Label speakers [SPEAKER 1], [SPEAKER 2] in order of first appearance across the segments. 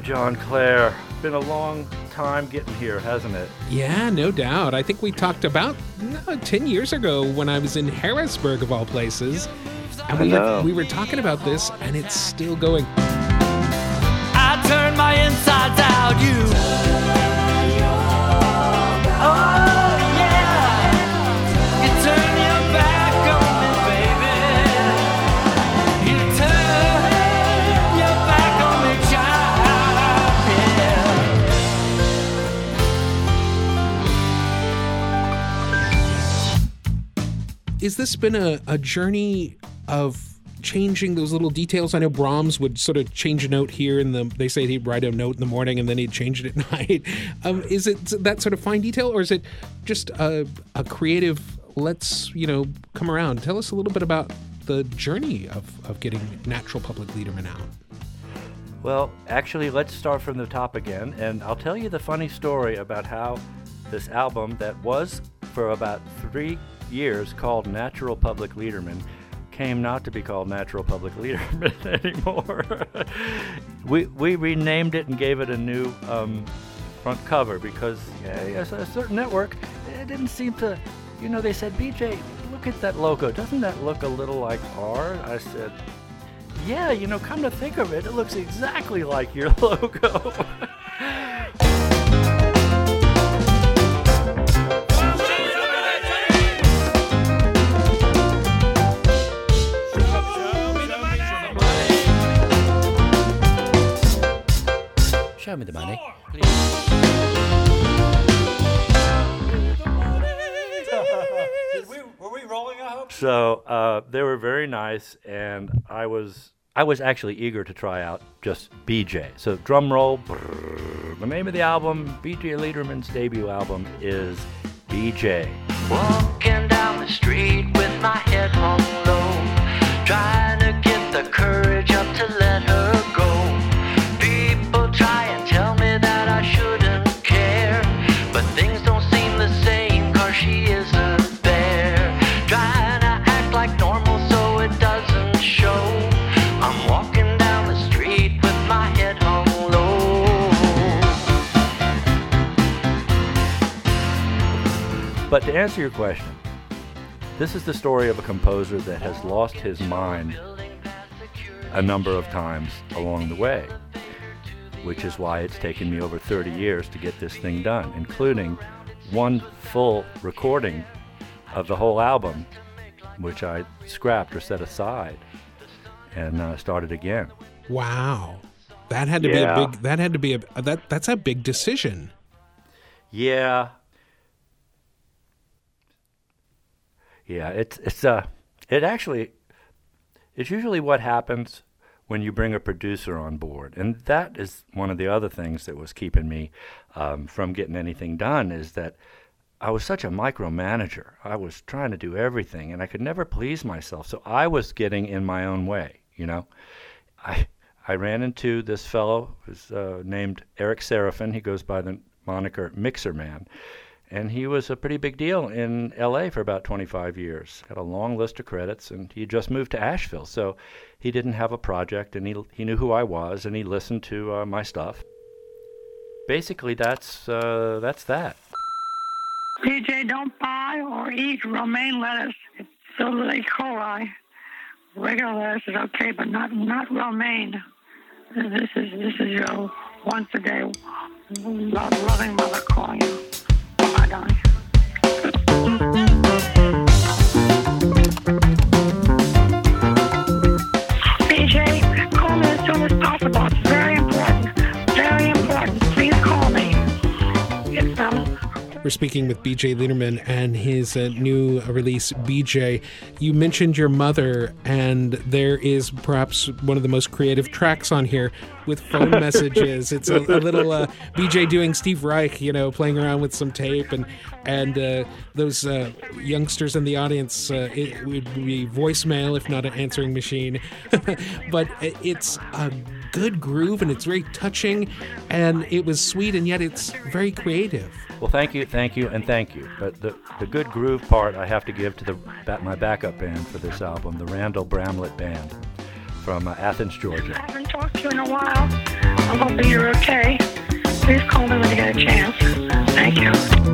[SPEAKER 1] John Clare. Been a long time getting here, hasn't it?
[SPEAKER 2] Yeah, no doubt. I think we talked about 10 years ago when I was in Harrisburg, of all places. And we were talking about this, and it's still going.
[SPEAKER 3] I turn my insides out, you. Oh, yeah. You turn your back on me, baby. You turn your back on me, child,
[SPEAKER 2] yeah. Is this been a journey of changing those little details? I know Brahms would sort of change a note here, and they say he'd write a note in the morning and then he'd change it at night. Is it that sort of fine detail, or is it just a creative, let's, come around? Tell us a little bit about the journey of getting Natural Public Lederman out.
[SPEAKER 1] Well, actually, let's start from the top again, and I'll tell you the funny story about how this album that was for about 3 years called Natural Public Lederman came not to be called Natural Public Lederman anymore. we renamed it and gave it a new front cover because a certain network, it didn't seem to, they said, BJ, look at that logo. Doesn't that look a little like ours? I said, yeah, come to think of it, it looks exactly like your logo.
[SPEAKER 4] Show me the money, please.
[SPEAKER 5] Were we rolling, I hope?
[SPEAKER 1] So they were very nice, and I was actually eager to try out just BJ. So drum roll. Brrr. The name of the album, BJ Lederman's debut album, is BJ.
[SPEAKER 3] Walking down the street with my head hung low, trying to get the courage up to let her go. People try and tell me that I shouldn't care, but things don't seem the same 'cause she isn't there. Trying to act like normal so it doesn't show. I'm walking down the street with my head hung low.
[SPEAKER 1] But to answer your question, this is the story of a composer that has lost his mind a number of times along the way, which is why it's taken me over 30 years to get this thing done, including one full recording of the whole album, which I scrapped or set aside and started again.
[SPEAKER 2] Wow. That had to be a big, that's a big decision.
[SPEAKER 1] Yeah. Yeah, it's usually what happens when you bring a producer on board. And that is one of the other things that was keeping me from getting anything done, is that I was such a micromanager. I was trying to do everything, and I could never please myself. So I was getting in my own way, I ran into this fellow who's named Eric Serafin. He goes by the moniker Mixer Man. And he was a pretty big deal in L.A. for about 25 years. Got a long list of credits, and he just moved to Asheville. So he didn't have a project, and he knew who I was, and he listened to my stuff. Basically, that's that.
[SPEAKER 6] BJ, don't buy or eat romaine lettuce. It's filled with E. coli. Regular lettuce is okay, but not romaine. This is your once a day loving mother calling you. Bye, darling. BJ, call me as soon as possible. It's very important. Very important. Please call me.
[SPEAKER 2] We're speaking with BJ Lederman and his new release, BJ. You mentioned your mother, and there is perhaps one of the most creative tracks on here with phone messages. It's a little BJ doing Steve Reich, playing around with some tape, and those youngsters in the audience, it would be voicemail if not an answering machine. But it's a good groove, and it's very touching, and it was sweet, and yet it's very creative.
[SPEAKER 1] Well, thank you. But the good groove part I have to give to my backup band for this album, the Randall Bramlett Band. from Athens, Georgia.
[SPEAKER 6] I haven't talked to you in a while. I'm hoping you're okay. Please call me when you get a chance. Thank you.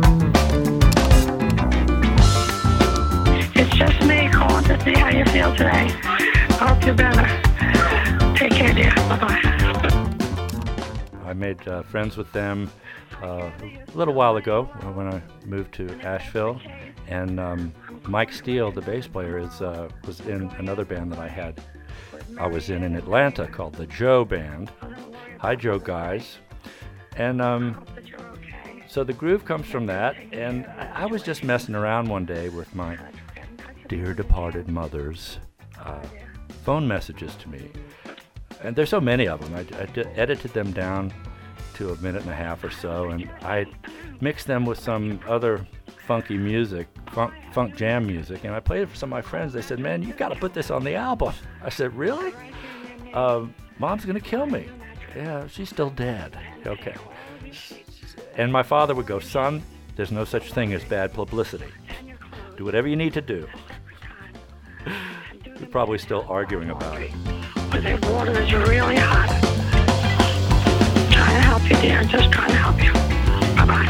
[SPEAKER 6] It's just me calling to see how you feel today. I hope you're better. Take care, dear. Bye-bye.
[SPEAKER 1] I made friends with them a little while ago when I moved to Asheville, and Mike Steele, the bass player, was in another band that I was in Atlanta called the Joe Band. Hi, Joe guys. And so the groove comes from that, and I was just messing around one day with my dear departed mother's phone messages to me. And there's so many of them. I edited them down to a minute and a half or so, and I mixed them with some other funky music, funk jam music, and I played it for some of my friends. They said, "Man, you got to put this on the album." I said, "Really? Mom's gonna kill me." "Yeah, she's still dead." "Okay." And my father would go, "Son, there's no such thing as bad publicity. Do whatever you need to do." We're probably still arguing about it.
[SPEAKER 6] But the water is really hot. Trying to help you, dear. Just trying to help you. Bye-bye.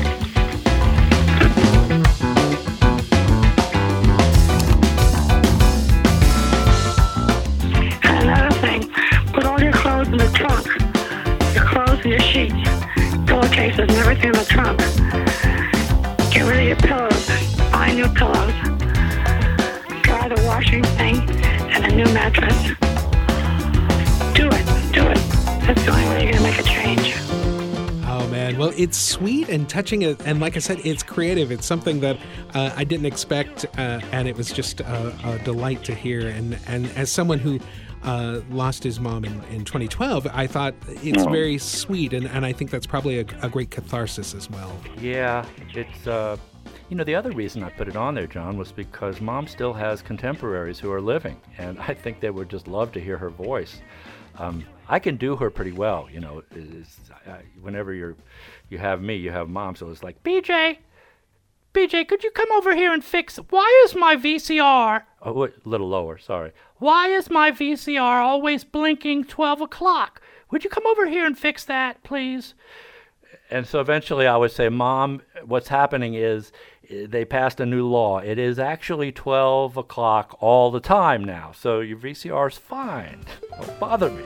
[SPEAKER 6] And another thing, put all your clothes in the trunk. Your clothes and your sheets, pillowcases and everything in the trunk. Get rid of your pillows. Buy new pillows. Try the washing thing and a new mattress. Do it. That's the only way you're going to make a change.
[SPEAKER 2] Oh, man. Well, it's sweet and touching, and like I said, it's creative. It's something that I didn't expect, and it was just a delight to hear. And as someone who lost his mom in 2012, I thought it's very sweet, and I think that's probably a great catharsis as well.
[SPEAKER 1] Yeah, it's... the other reason I put it on there, John, was because Mom still has contemporaries who are living, and I think they would just love to hear her voice. I can do her pretty well, whenever you have me, you have Mom, so it's like, BJ, could you come over here and fix, why is my VCR, a little lower, sorry, why is my VCR always blinking 12 o'clock? Would you come over here and fix that, please? And so eventually I would say, Mom, what's happening is they passed a new law. It is actually 12 o'clock all the time now, so your VCR's fine. Don't bother me.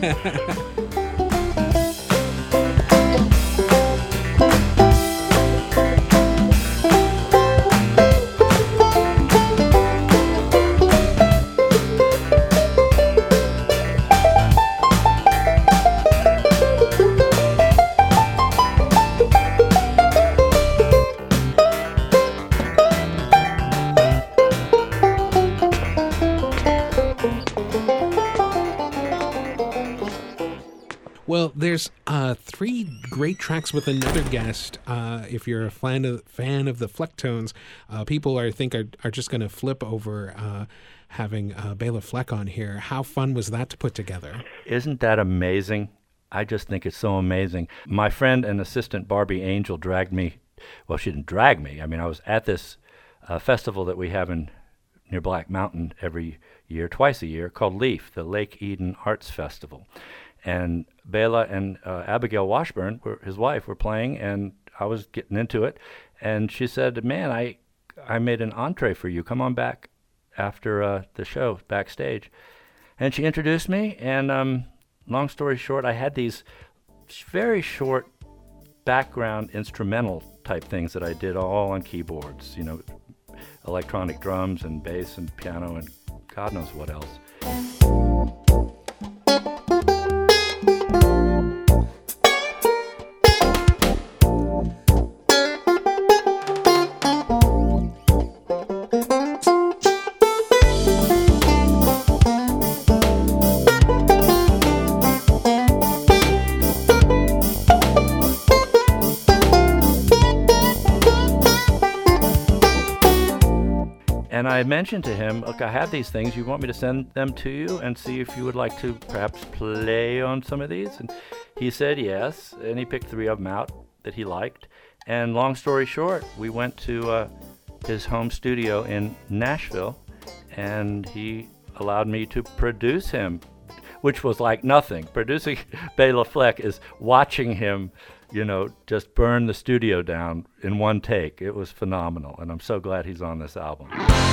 [SPEAKER 2] Well, there's 3 great tracks with another guest. If you're a fan of the Flecktones, people are just going to flip over having Bela Fleck on here. How fun was that to put together?
[SPEAKER 1] Isn't that amazing? I just think it's so amazing. My friend and assistant Barbie Angel dragged me. Well, she didn't drag me. I mean, I was at this festival that we have near Black Mountain every year, twice a year, called LEAF, the Lake Eden Arts Festival. And Bela and Abigail Washburn, his wife, were playing, and I was getting into it. And she said, "Man, I made an entree for you. Come on back after the show, backstage." And she introduced me, and long story short, I had these very short background instrumental type things that I did all on keyboards, electronic drums and bass and piano and God knows what else. And I mentioned to him, look, I have these things. You want me to send them to you and see if you would like to perhaps play on some of these? And he said yes, and he picked 3 of them out that he liked. And long story short, we went to his home studio in Nashville, and he allowed me to produce him, which was like nothing. Producing Bela Fleck is watching him, just burn the studio down in one take. It was phenomenal, and I'm so glad he's on this album.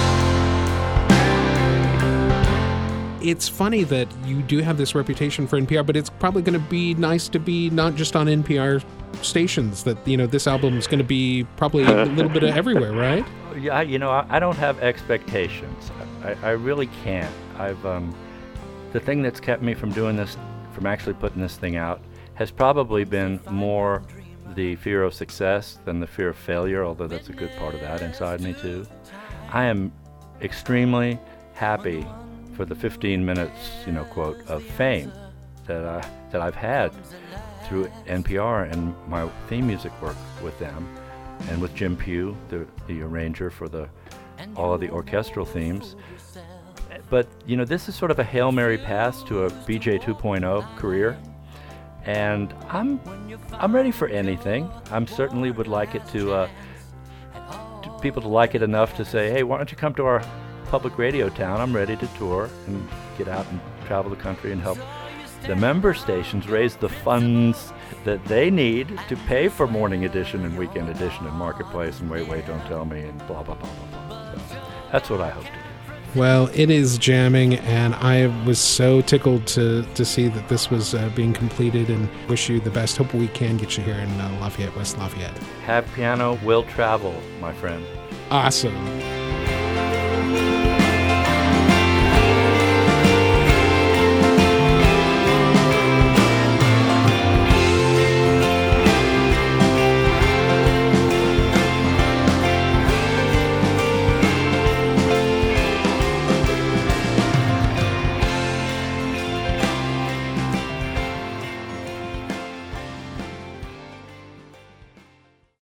[SPEAKER 2] It's funny that you do have this reputation for NPR, but it's probably going to be nice to be not just on NPR stations, that, this album is going to be probably a little bit of everywhere, right?
[SPEAKER 1] Yeah, I don't have expectations. I really can't. The thing that's kept me from doing this, from actually putting this thing out, has probably been more the fear of success than the fear of failure, although that's a good part of that inside me too. I am extremely happy for the 15 minutes, quote, of fame that I've had through NPR and my theme music work with them, and with Jim Pugh, the arranger for all of the orchestral themes. But this is sort of a Hail Mary pass to a BJ 2.0 career, and I'm ready for anything. I certainly would like it to people to like it enough to say, hey, why don't you come to our public radio town? I'm ready to tour and get out and travel the country and help the member stations raise the funds that they need to pay for Morning Edition and Weekend Edition and Marketplace and Wait, Don't Tell Me and blah, blah, blah, blah, blah. So that's what I hope to do.
[SPEAKER 2] Well, it is jamming, and I was so tickled to see that this was being completed, and wish you the best. Hope we can get you here in Lafayette, West Lafayette.
[SPEAKER 1] Have piano will travel, my friend.
[SPEAKER 2] Awesome.